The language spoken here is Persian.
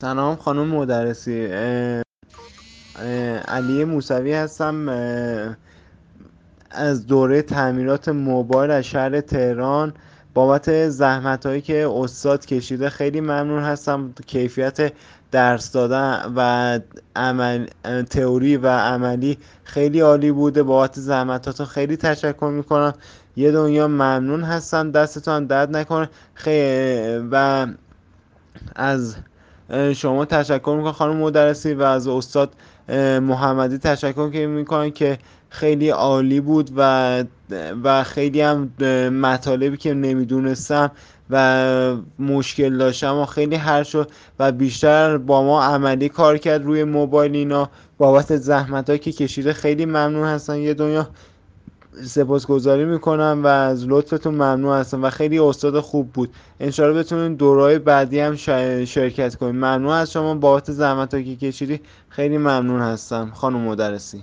سلام خانم مدرسی. علی موسوی هستم. از دوره تعمیرات موبایل از شهر تهران. بابت زحمت هایی که استاد کشیده خیلی ممنون هستم. کیفیت درس دادن و تئوری و عملی خیلی عالی بوده. بابت زحمتاتون خیلی تشکر میکنم. یه دنیا ممنون هستم. دستتان درد نکنه. و از شما تشکر میکنم خانم مدرسی و از استاد محمدی تشکر میکنم که خیلی عالی بود و خیلی هم مطالبی که نمیدونستم و مشکل داشتم و خیلی حل شد و بیشتر با ما عملی کار کرد روی موبایل. اینا بابت زحمت که کشیده خیلی ممنون هستم. یه دنیا سپاسگزاری میکنم و از لطفتون ممنون هستم و خیلی استاد خوب بود. انشاءالله بتونین دورهای بعدی هم شرکت کنیم. ممنون از شما بابت زحمت که کشیدی. خیلی ممنون هستم خانم مدرسی.